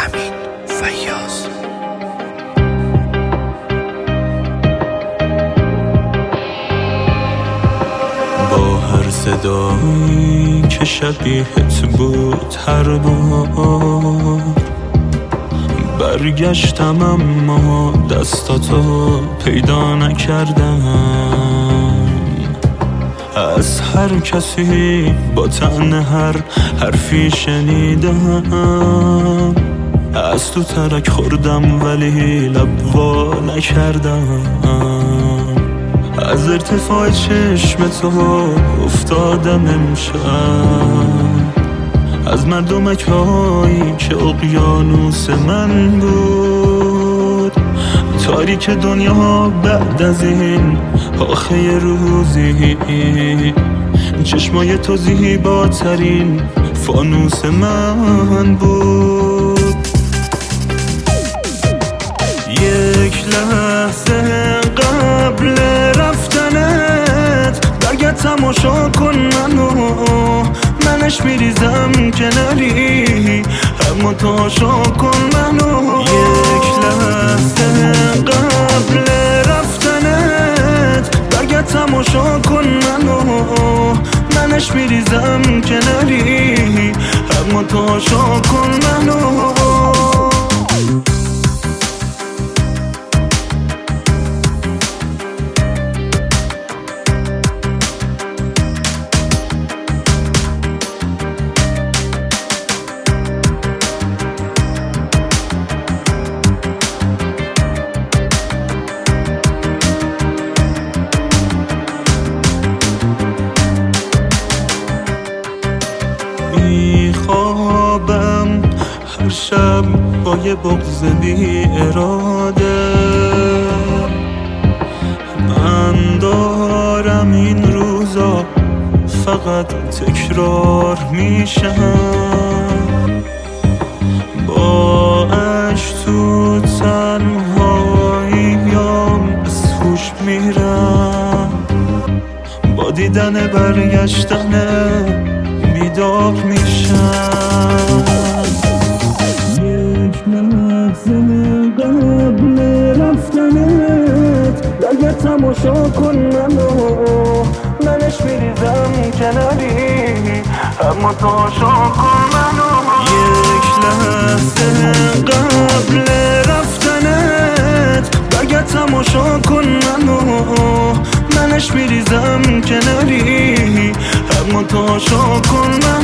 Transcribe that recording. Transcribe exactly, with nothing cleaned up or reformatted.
امین فیاض. با هر صدایی که شبیهت بود هر بار برگشتم، اما دستاتو پیدا نکردم. از هر کسی با طعن هر حرفی شنیدم، از تو ترک خوردم ولی لب وا نکردم. از ارتفاع چشم تو افتادم امشب، از مردمک هایی که اقیانوس من بود. تاریک دنیا بعد از این آخه روزی، چشمای تو زیباترین فانوس من بود. یک لحظه قبل رفتنت برگه تماشا کن منو، منش میریزم کناری، اما تاشا کن منو. یک لحظه قبل رفتنت برگه تماشا کن منو، منش میریزم کناری، اما تاشا کن منو. میخوابم هر شب با یه بغض بی اراده، من دارم این روزا فقط تکرار میشم. با عشق تو تنهاییام از هوش میرم، با دیدن برگشتن بیدار میشم. یک لحظه قبل رفتنت برگه تماشا کن منو، منش میریزم کناری، اما تاشا کن منو. یک لحظه قبل رفتنت برگه تماشا کن منو، منش میریزم کناری، اما تاشا کن منو.